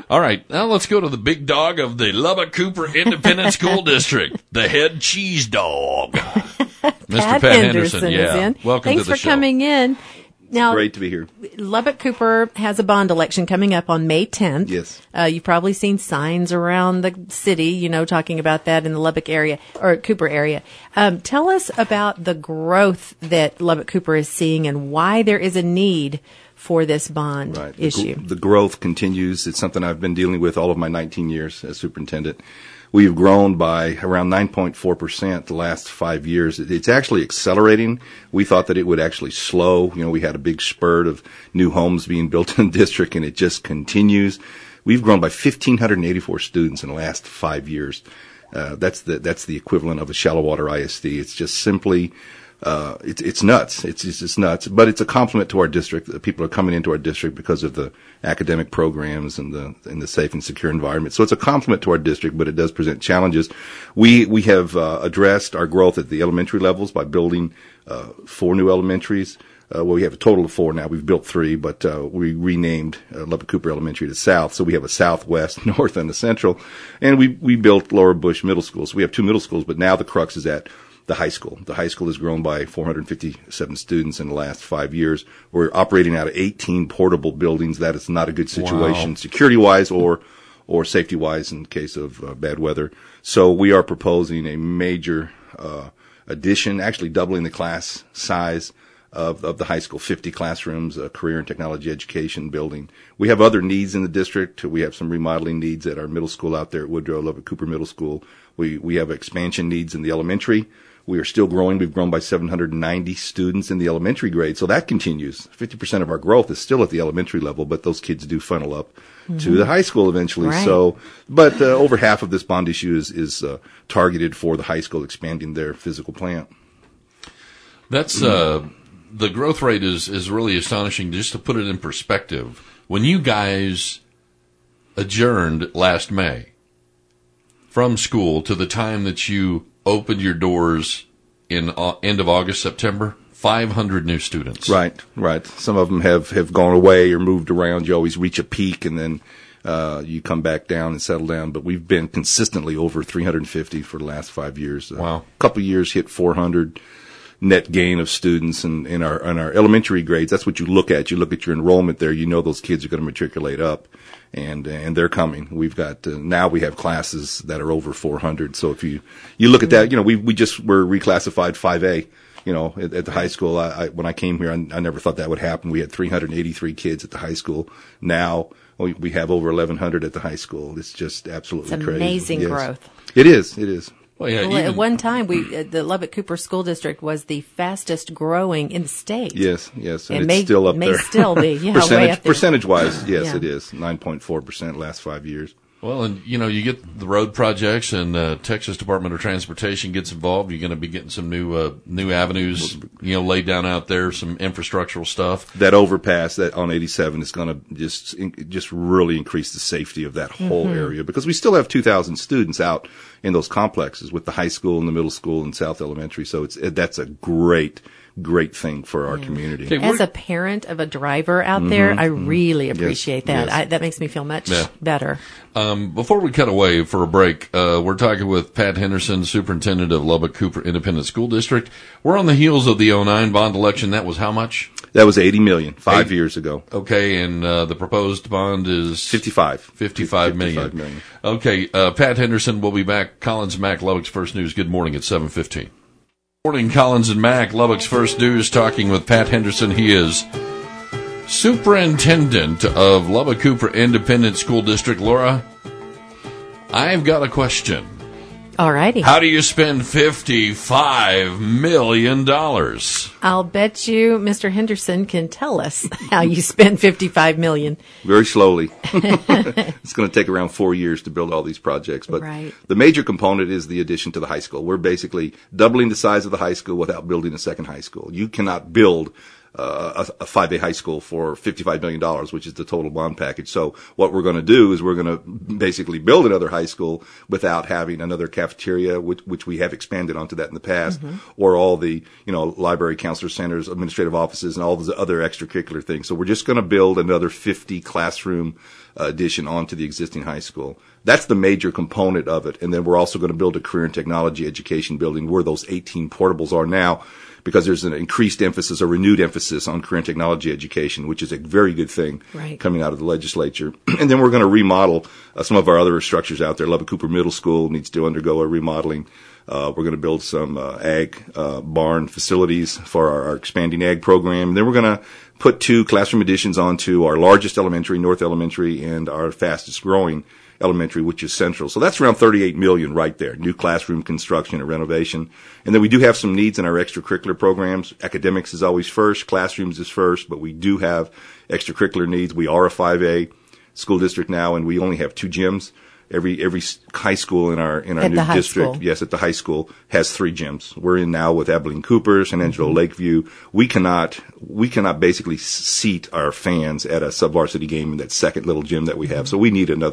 All right, now let's go to the big dog of the Lubbock Cooper Independent School District, the head cheese dog, Mr. Pat Henderson. Is in. Welcome Thanks to the for show. coming in. Now, Great to be here. Lubbock Cooper has a bond election coming up on May 10th. Yes. You've probably seen signs around the city, talking about that in the Lubbock area or Cooper area. Tell us about the growth that Lubbock Cooper is seeing and why there is a need for this bond issue. The growth continues. It's something I've been dealing with all of my 19 years as superintendent. We have grown by around 9.4% the last 5 years. It's actually accelerating. We thought that it would actually slow. We had a big spurt of new homes being built in the district, and it just continues. We've grown by 1,584 students in the last 5 years. That's the equivalent of a shallow water ISD. It's just simply it's nuts. It's nuts, but it's a compliment to our district. People are coming into our district because of the academic programs and the safe and secure environment. So it's a compliment to our district, but it does present challenges. We have addressed our growth at the elementary levels by building 4 new elementaries. We have a total of 4 now. We've built 3, but we renamed Lubbock Cooper Elementary to South. So we have a Southwest, North, and a Central. And we built Lower Bush Middle School. So we have 2 middle schools, but now the crux is at the high school. The high school has grown by 457 students in the last 5 years. We're operating out of 18 portable buildings. That is not a good situation, security-wise or safety-wise in case of bad weather. So we are proposing a major addition, actually doubling the class size of the high school, 50 classrooms, a career and technology education building. We have other needs in the district. We have some remodeling needs at our middle school out there at Woodrow Lubbock Cooper Middle School. We have expansion needs in the elementary. We are still growing. We've grown by 790 students in the elementary grade. So that continues. 50% of our growth is still at the elementary level, but those kids do funnel up to the high school eventually. Right. So, but over half of this bond issue is targeted for the high school expanding their physical plant. That's the growth rate is really astonishing. Just to put it in perspective, when you guys adjourned last May from school to the time that you opened your doors in end of August, September, 500 new students. Right. Some of them have gone away or moved around. You always reach a peak and then you come back down and settle down. But we've been consistently over 350 for the last 5 years. Wow. A couple of years hit 400 net gain of students in our elementary grades. That's what you look at. You look at your enrollment there. You know those kids are going to matriculate up. And they're coming. We've got, now we have classes that are over 400. So if you look at that, we just were reclassified 5A, at the high school. When I came here, I never thought that would happen. We had 383 kids at the high school. Now we have over 1,100 at the high school. It's just absolutely crazy. Amazing growth. It is. Well, yeah, At one time, the Lubbock Cooper School District was the fastest growing in the state. Yes, and it it's still up may there. Still be, way up there. Percentage-wise, yes, Yeah. it is 9.4% last 5 years. Well, and you get the road projects, and Texas Department of Transportation gets involved. You're going to be getting some new avenues, laid down out there, some infrastructural stuff. That overpass that on 87 is going to just really increase the safety of that whole area, because we still have 2,000 students out in those complexes with the high school and the middle school and South Elementary. So that's a great thing for our community. Okay, As a parent of a driver out there, I really appreciate that. Yes. That makes me feel much better. Before we cut away for a break, we're talking with Pat Henderson, Superintendent of Lubbock Cooper Independent School District. We're on the heels of the 2009 bond election. That was how much? That was $80 million 5 years ago. Okay, and the proposed bond is $55 million. Okay, Pat Henderson will be back. Collins Mack, Lubbock's First News. Good morning at 7:15. Morning, Collins and Mack, Lubbock's First News, talking with Pat Henderson. He is Superintendent of Lubbock Cooper Independent School District. Laura, I've got a question. All righty. How do you spend $55 million? I'll bet you Mr. Henderson can tell us how you spend $55 million. Very slowly. It's going to take around 4 years to build all these projects. But the major component is the addition to the high school. We're basically doubling the size of the high school without building a second high school. You cannot build a 5A high school for $55 million, which is the total bond package. So what we're going to do is we're going to basically build another high school without having another cafeteria, which we have expanded onto that in the past, or all the, library, counselor centers, administrative offices, and all those other extracurricular things. So we're just going to build another 50 classroom addition onto the existing high school. That's the major component of it. And then we're also going to build a career and technology education building where those 18 portables are now, because there's an increased emphasis, a renewed emphasis on career and technology education, which is a very good thing coming out of the legislature. And then we're going to remodel some of our other structures out there. Lubbock Cooper Middle School needs to undergo a remodeling. We're going to build some ag barn facilities for our expanding ag program. And then we're going to put 2 classroom additions onto our largest elementary, North Elementary, and our fastest growing elementary, which is Central. So that's around $38 million right there. New classroom construction and renovation. And then we do have some needs in our extracurricular programs. Academics is always first. Classrooms is first, but we do have extracurricular needs. We are a 5A school district now, and we only have 2 gyms. Every high school in our new district, yes, at the high school, has 3 gyms. We're in now with Abilene Cooper, San Angelo Lakeview. We cannot basically seat our fans at a sub-varsity game in that second little gym that we have. So we need a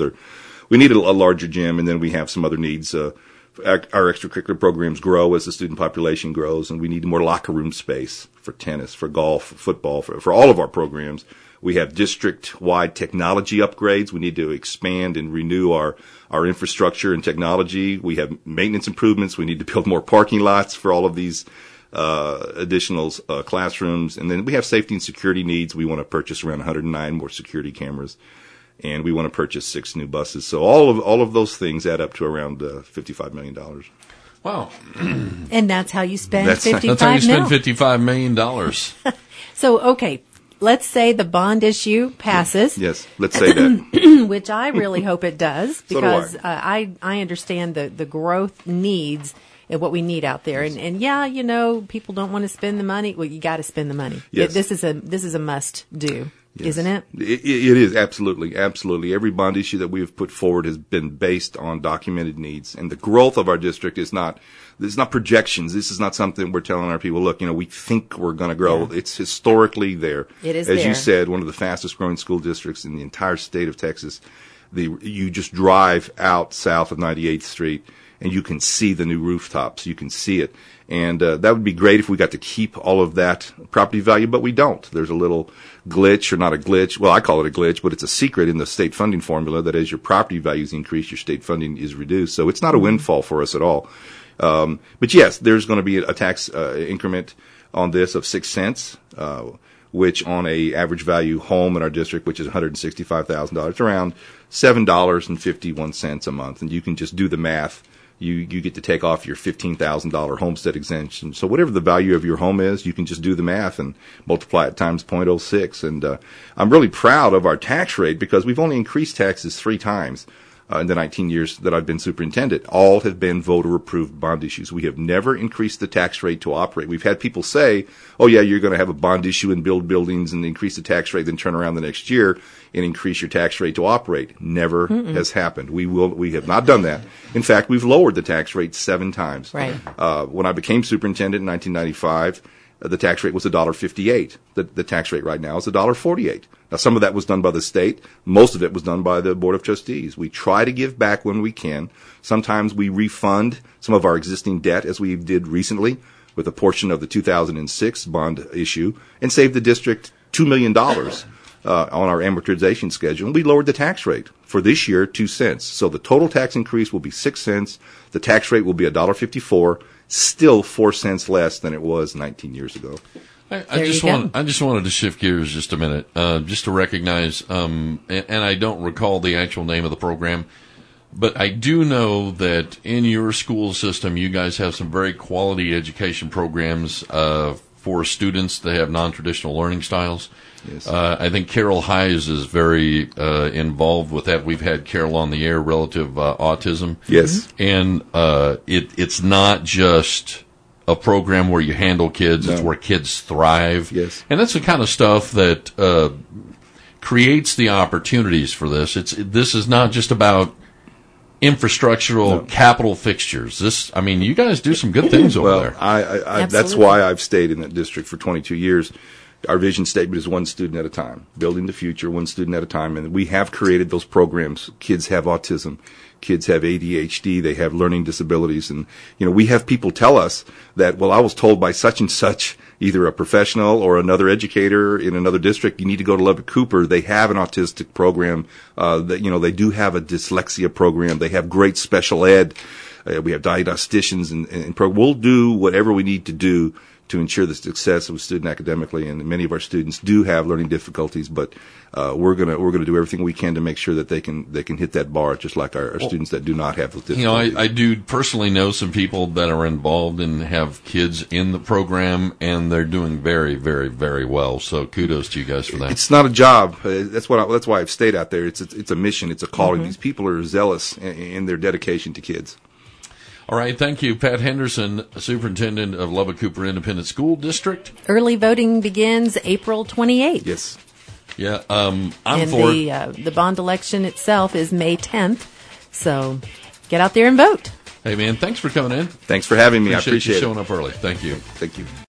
larger gym, and then we have some other needs. Our extracurricular programs grow as the student population grows, and we need more locker room space for tennis, for golf, for football, for all of our programs. We have district-wide technology upgrades. We need to expand and renew our infrastructure and technology. We have maintenance improvements. We need to build more parking lots for all of these additional classrooms. And then we have safety and security needs. We want to purchase around 109 more security cameras, and we want to purchase 6 new buses. So all of those things add up to around $55 million. Wow. And that's how you spend $55 million. That's how you spend $55 million. So, okay. Let's say the bond issue passes. Yes, let's say that. Which I really hope it does, because I understand the growth needs and what we need out there. And yeah, people don't want to spend the money. Well, you got to spend the money. Yes. This is a must do. Yes. Isn't it? It is, absolutely, absolutely. Every bond issue that we have put forward has been based on documented needs, and the growth of our district is not projections. This is not something we're telling our people, look, we think we're going to grow. Yeah. It's historically there. It is As you said, one of the fastest growing school districts in the entire state of Texas. You just drive out south of 98th Street, and you can see the new rooftops. You can see it. And that would be great if we got to keep all of that property value, but we don't. There's a little glitch, or not a glitch. Well, I call it a glitch, but it's a secret in the state funding formula that as your property values increase, your state funding is reduced. So it's not a windfall for us at all. But yes, there's going to be a tax increment on this of 6 cents, which on a average value home in our district, which is $165,000, it's around $7.51 a month. And you can just do the math. You get to take off your $15,000 homestead exemption. So whatever the value of your home is, you can just do the math and multiply it times 0.06. And I'm really proud of our tax rate, because we've only increased taxes 3 times in the 19 years that I've been superintendent. All have been voter-approved bond issues. We have never increased the tax rate to operate. We've had people say, oh, yeah, you're going to have a bond issue and build buildings and increase the tax rate, then turn around the next year and increase your tax rate to operate. Never has happened. We have not done that. In fact, we've lowered the tax rate 7 times. Right. When I became superintendent in 1995, the tax rate was $1.58. The tax rate right now is $1.48. Now, some of that was done by the state. Most of it was done by the Board of Trustees. We try to give back when we can. Sometimes we refund some of our existing debt, as we did recently with a portion of the 2006 bond issue, and saved the district $2 million on our amortization schedule. And we lowered the tax rate for this year 2 cents. So the total tax increase will be 6 cents. The tax rate will be $1.54. Still 4 cents less than it was 19 years ago. I just wanted to shift gears just a minute, just to recognize, and I don't recall the actual name of the program, but I do know that in your school system, you guys have some very quality education programs for students that have non-traditional learning styles. Yes. I think Carol Hayes is very involved with that. We've had Carol on the air relative autism. Yes. And it's not just a program where you handle kids. No. It's where kids thrive. Yes. And that's the kind of stuff that creates the opportunities for this. This is not just about infrastructural capital fixtures. You guys do some good things over there. I that's why I've stayed in that district for 22 years. Our vision statement is one student at a time, building the future one student at a time. And we have created those programs. Kids have autism. Kids have ADHD. They have learning disabilities. And, we have people tell us that, well, I was told by such and such, either a professional or another educator in another district, you need to go to Lubbock Cooper. They have an autistic program. They do have a dyslexia program. They have great special ed. We have diagnosticians and we'll do whatever we need to do to ensure the success of a student academically. And many of our students do have learning difficulties, but we're gonna do everything we can to make sure that they can hit that bar, just like our students that do not have those difficulties. I do personally know some people that are involved and have kids in the program, and they're doing very, very, very well. So kudos to you guys for that. It's not a job. That's why I've stayed out there. It's a mission. It's a calling. Mm-hmm. These people are zealous in their dedication to kids. All right, thank you, Pat Henderson, Superintendent of Lubbock Cooper Independent School District. Early voting begins April 28th. Yes. Yeah, the bond election itself is May 10th, so get out there and vote. Hey, man, thanks for coming in. Thanks for having me. I appreciate it. Showing up early. Thank you. Thank you.